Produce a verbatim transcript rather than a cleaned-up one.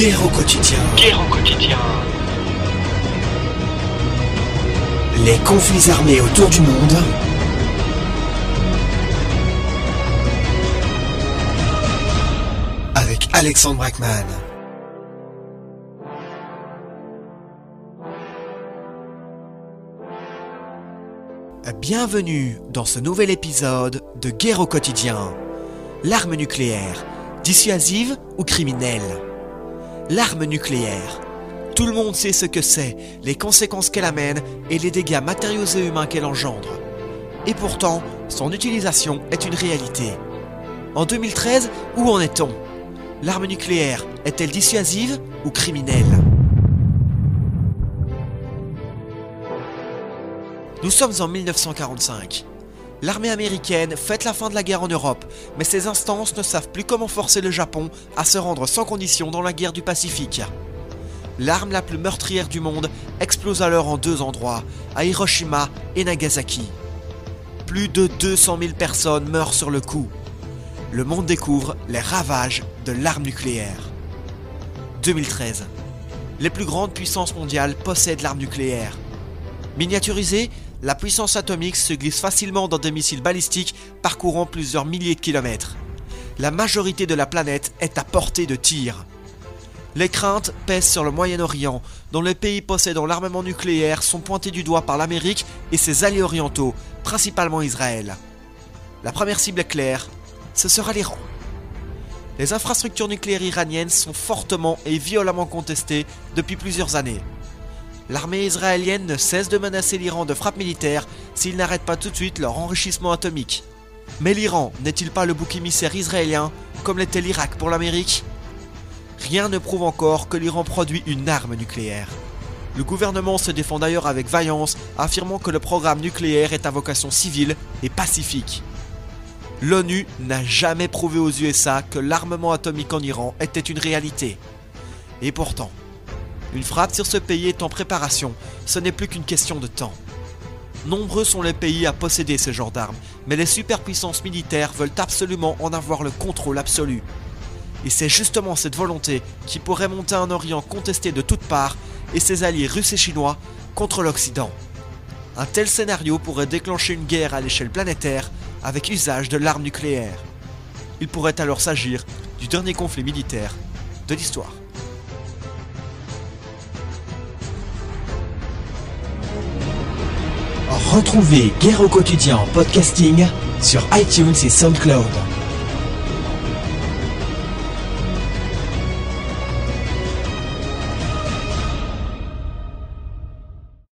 Guerre au quotidien. Guerre au quotidien. Les conflits armés autour du monde. Avec Alexandre Brackman. Bienvenue dans ce nouvel épisode de Guerre au quotidien. L'arme nucléaire, dissuasive ou criminelle? L'arme nucléaire. Tout le monde sait ce que c'est, les conséquences qu'elle amène et les dégâts matériaux et humains qu'elle engendre. Et pourtant, son utilisation est une réalité. En deux mille treize, où en est-on? L'arme nucléaire est-elle dissuasive ou criminelle? Nous sommes en mille neuf cent quarante-cinq. L'armée américaine fête la fin de la guerre en Europe, mais ses instances ne savent plus comment forcer le Japon à se rendre sans condition dans la guerre du Pacifique. L'arme la plus meurtrière du monde explose alors en deux endroits, à Hiroshima et Nagasaki. Plus de deux cent mille personnes meurent sur le coup. Le monde découvre les ravages de l'arme nucléaire. deux mille treize. Les plus grandes puissances mondiales possèdent l'arme nucléaire. Miniaturisée, la puissance atomique se glisse facilement dans des missiles balistiques parcourant plusieurs milliers de kilomètres. La majorité de la planète est à portée de tir. Les craintes pèsent sur le Moyen-Orient, dont les pays possédant l'armement nucléaire sont pointés du doigt par l'Amérique et ses alliés orientaux, principalement Israël. La première cible est claire, ce sera l'Iran. Les infrastructures nucléaires iraniennes sont fortement et violemment contestées depuis plusieurs années. L'armée israélienne ne cesse de menacer l'Iran de frappes militaires s'ils n'arrêtent pas tout de suite leur enrichissement atomique. Mais l'Iran n'est-il pas le bouc émissaire israélien, comme l'était l'Irak pour l'Amérique? Rien ne prouve encore que l'Iran produit une arme nucléaire. Le gouvernement se défend d'ailleurs avec vaillance, affirmant que le programme nucléaire est à vocation civile et pacifique. L'ONU n'a jamais prouvé aux U S A que l'armement atomique en Iran était une réalité. Et pourtant, une frappe sur ce pays est en préparation, ce n'est plus qu'une question de temps. Nombreux sont les pays à posséder ce genre d'armes, mais les superpuissances militaires veulent absolument en avoir le contrôle absolu. Et c'est justement cette volonté qui pourrait monter un Orient contesté de toutes parts et ses alliés russes et chinois contre l'Occident. Un tel scénario pourrait déclencher une guerre à l'échelle planétaire avec usage de l'arme nucléaire. Il pourrait alors s'agir du dernier conflit militaire de l'histoire. Retrouvez Guerre au quotidien en podcasting sur iTunes et SoundCloud.